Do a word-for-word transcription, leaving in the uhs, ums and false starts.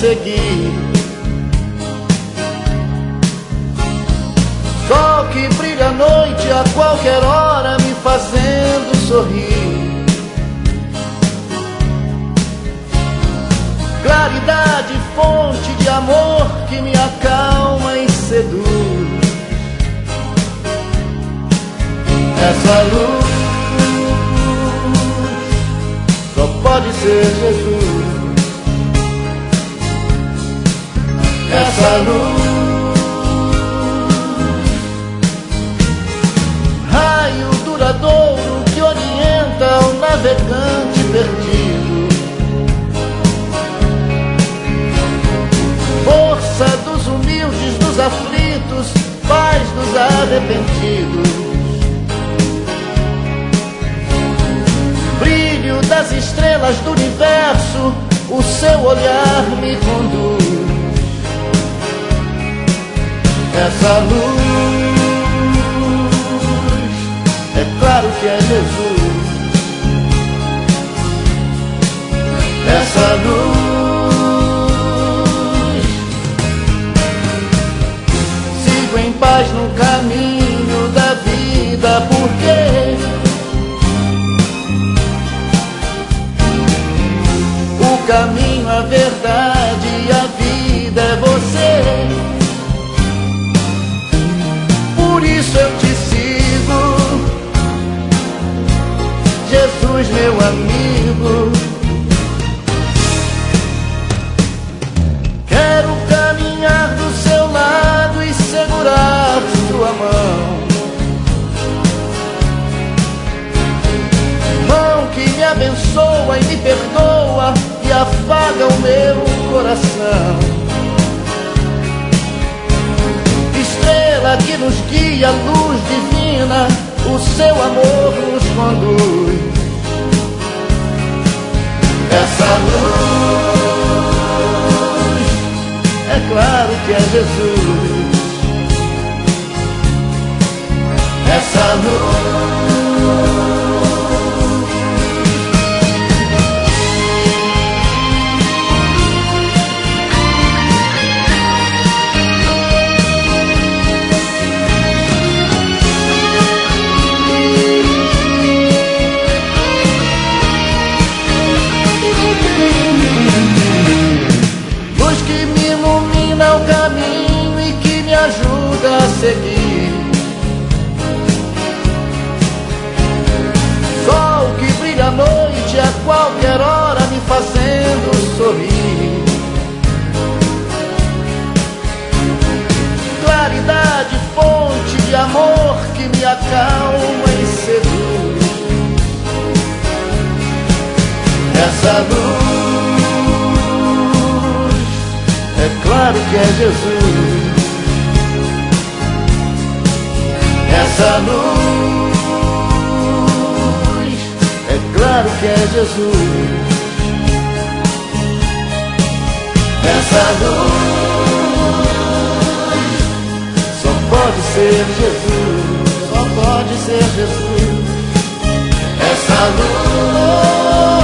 seguir. Sol que brilha à noite a qualquer hora, me fazendo sorrir. Claridade, fonte de amor que me acalma e seduz. Essa luz só pode ser Jesus. Essa luz, raio duradouro que orienta o navegante perdido. Força dos humildes, dos aflitos, paz dos arrependidos. Brilho das estrelas do universo, o seu olhar me conduz. Essa luz, é claro que é Jesus. Essa luz em paz no caminho da vida, porque o caminho, a verdade e a vida é você. Por isso eu te sigo, Jesus, meu amigo. Quero caminhar do seu lado e segurar sua mão, mão que me abençoa e me perdoa e afaga o meu coração. Estrela que nos guia, luz divina, o seu amor nos conduz. Essa luz, é claro que é Jesus. Essa luz, luz que me ilumina o caminho e que me ajuda a seguir. Sol que brilha à noite a qualquer hora, me fazendo sorrir. Claridade, fonte de amor que me acalma e seduz. Essa luz, é claro que é Jesus. Essa luz, é claro que é Jesus. Essa luz, só pode ser Jesus. Só pode ser Jesus. Essa luz